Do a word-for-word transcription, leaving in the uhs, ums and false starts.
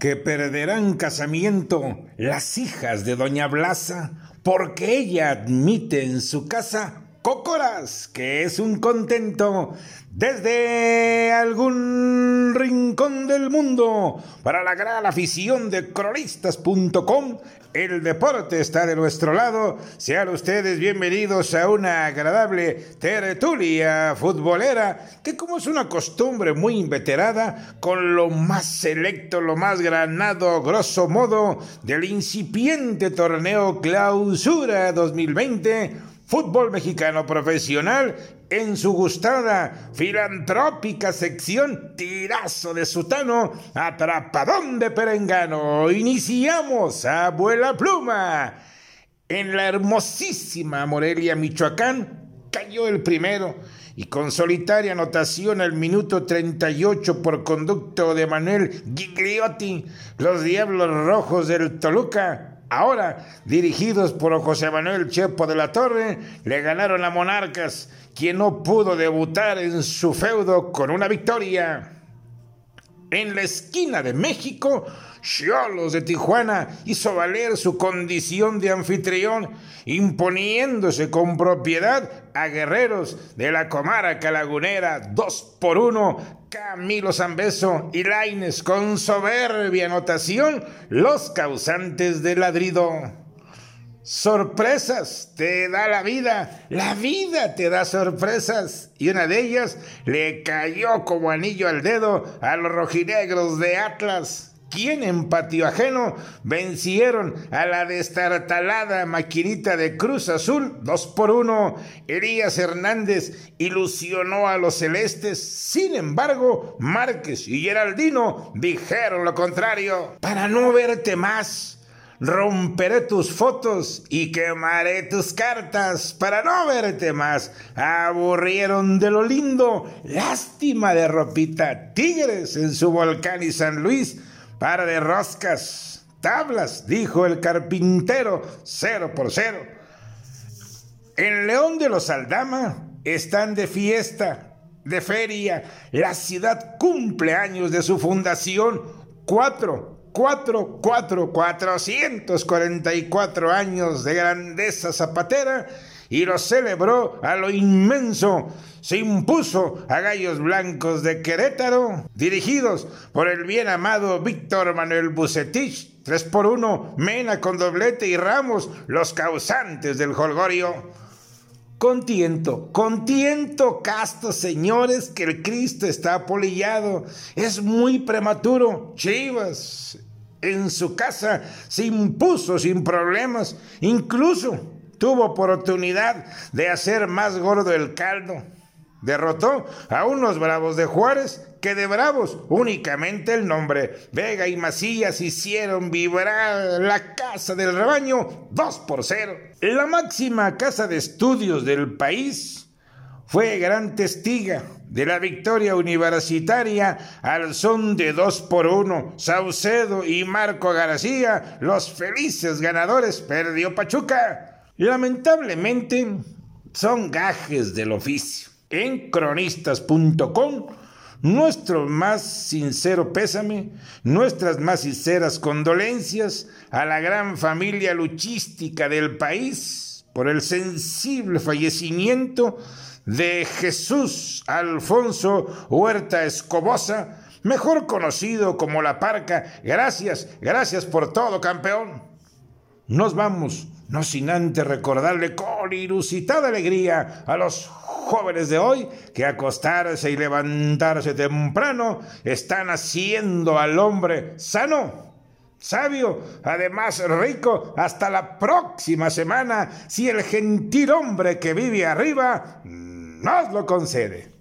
que perderán casamiento las hijas de doña Blasa, porque ella admite en su casa cócoras, que es un contento desde algún rincón del mundo. Para la gran afición de cronistas punto com, el deporte está de nuestro lado. Sean ustedes bienvenidos a una agradable tertulia futbolera que, como es una costumbre muy inveterada, con lo más selecto, lo más granado, grosso modo, del incipiente torneo Clausura dos mil veinte, fútbol mexicano profesional, en su gustada, filantrópica sección Tirazo de Sutano, Atrapadón de Perengano. Iniciamos a vuela pluma. En la hermosísima Morelia, Michoacán, cayó el primero y con solitaria anotación al minuto treinta y ocho por conducto de Manuel Gigliotti, los Diablos Rojos del Toluca, ahora dirigidos por José Manuel Chepo de la Torre, le ganaron a Monarcas, quien no pudo debutar en su feudo con una victoria. En la esquina de México, Xolos de Tijuana hizo valer su condición de anfitrión, imponiéndose con propiedad a Guerreros de la comarca lagunera. Dos por uno, Camilo Zambeso y Lainez con soberbia anotación, los causantes del ladrido. Sorpresas te da la vida, la vida te da sorpresas, y una de ellas le cayó como anillo al dedo a los rojinegros de Atlas, quien en patio ajeno vencieron a la destartalada maquinita de Cruz Azul dos por uno. Elías Hernández ilusionó a los celestes, sin embargo, Márquez y Geraldino dijeron lo contrario. Para no verte más, romperé tus fotos y quemaré tus cartas para no verte más. Aburrieron de lo lindo, lástima de ropita. Tigres en su Volcán y San Luis, para de roscas, tablas, dijo el carpintero, cero por cero. En León de los Aldama están de fiesta, de feria. La ciudad cumple años de su fundación, cuatro. Cuatro, cuatro, cuatrocientos cuarenta y cuatro años de grandeza zapatera, y lo celebró a lo inmenso. Se impuso a Gallos Blancos de Querétaro, dirigidos por el bien amado Víctor Manuel Bucetich, tres por uno, Mena con doblete y Ramos, los causantes del jolgorio. Contiento, contiento casto, señores, que el Cristo está apolillado. Es muy prematuro. Chivas en su casa se impuso sin problemas. Incluso tuvo oportunidad de hacer más gordo el caldo. Derrotó a unos Bravos de Juárez que de bravos únicamente el nombre. Vega y Macías hicieron vibrar la casa del rebaño dos por cero. La máxima casa de estudios del país fue gran testiga de la victoria universitaria al son de dos por uno. Saucedo y Marco García, los felices ganadores, perdió Pachuca. Lamentablemente son gajes del oficio. En cronistas punto com, nuestro más sincero pésame, nuestras más sinceras condolencias a la gran familia luchística del país por el sensible fallecimiento de Jesús Alfonso Huerta Escobosa, mejor conocido como La Parca. Gracias, gracias por todo, campeón. Nos vamos, no sin antes recordarle con inusitada alegría a los jóvenes de hoy que acostarse y levantarse temprano están haciendo al hombre sano, sabio, además rico. Hasta la próxima semana, si el gentil hombre que vive arriba nos lo concede.